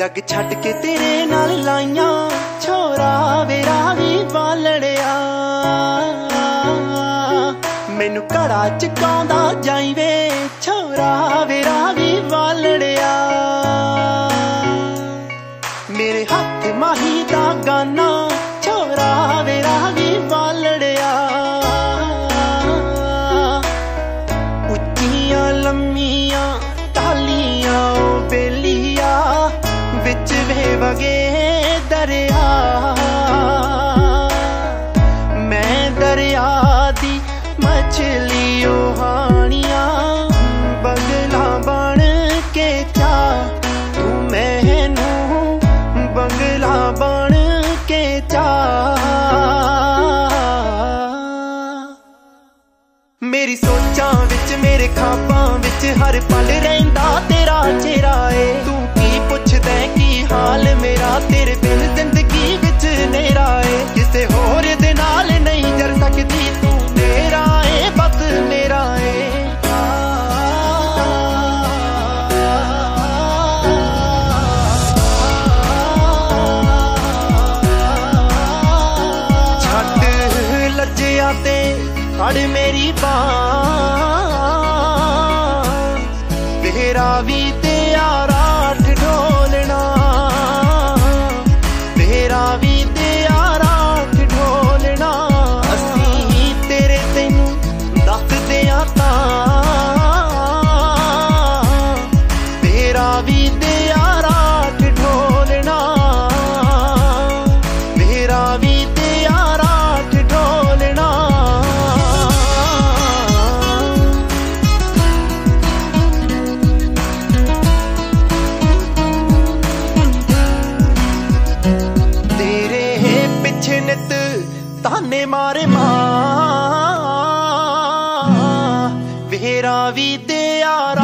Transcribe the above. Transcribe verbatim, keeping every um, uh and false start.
जग छड्ड के तेरे नाल लाइयां छोरा वे रावी वालड़िया मैनू घड़ा चकाउंदा जाई वे छोरा वे रावी वालड़िया मेरे हाथ माही दा गाना छोरा वे रावी वालड़िया उच्चियां लम्मियां टालियां बेलिया बिच वे वगे दरिया मैं दरिया दी मछली हानिया बंगला बन के चा तू मैनू बंगला बन के चा मेरी सोचां विच मेरे ख्वाबां विच हर पल रहिंदा तेरा चेहरा ए तू की पुछदा की हाल मेरा तेरे बिन जिंदगी विच नेरा ए किसे होर दे नाल नहीं जर सकदी तू मेरा ए बस मेरा ए लज्जिया ते फड़ मेरी बांह तेरा भी ते यारा ढोलना तेरा भी ते यारा ढोलना असी तेरे तैनू दस दियां तां तेरा भी ते यारा ढोलना तेरा भी ते यारा नित ताने मारे मां वेरा भी ते यार